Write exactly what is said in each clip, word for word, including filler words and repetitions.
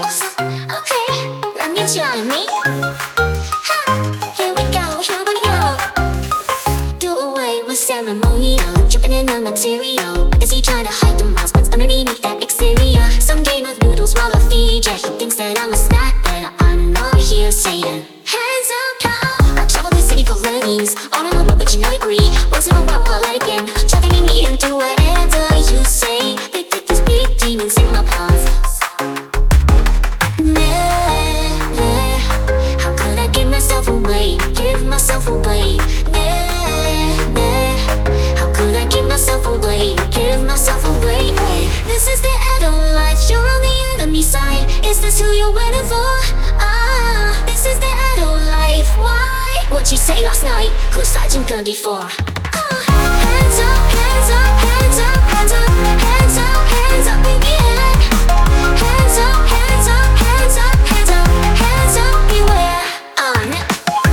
rules. Okay, let me try me. Ha, here we go, here we go. Do away with ceremonial, jumping in the material. Is he trying to hide the mouse? What's underneath that exterior? Some game of noodles while I feed ya. He thinks that I'm a snack, but I'm not here saying hands up now. I travel the city for learnings. On and on, but you not agree. Once in a while, I like again. Trafficking me into whatever you say. They put these big demons in my path. Never. How could I give myself away? Give myself away. Never. How could I give myself away? Give myself away. This is the end of life. You're on the enemy side. Is this who you're waiting for? Ah, this is the end of life. Why? What'd you say last night? Who's Sergeant Gundy for? Ah, hands up, hands up, hands up, hands up, hands up, hands up in the air. Hands up, hands up, hands up, hands up, hands up, beware. Ah, now.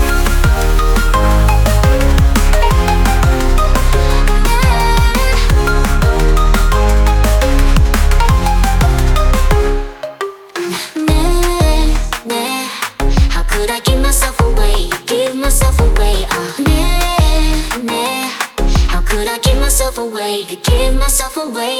Could I give myself away? Give myself away. Ah, nah, nah. How could I give myself away? Give myself away.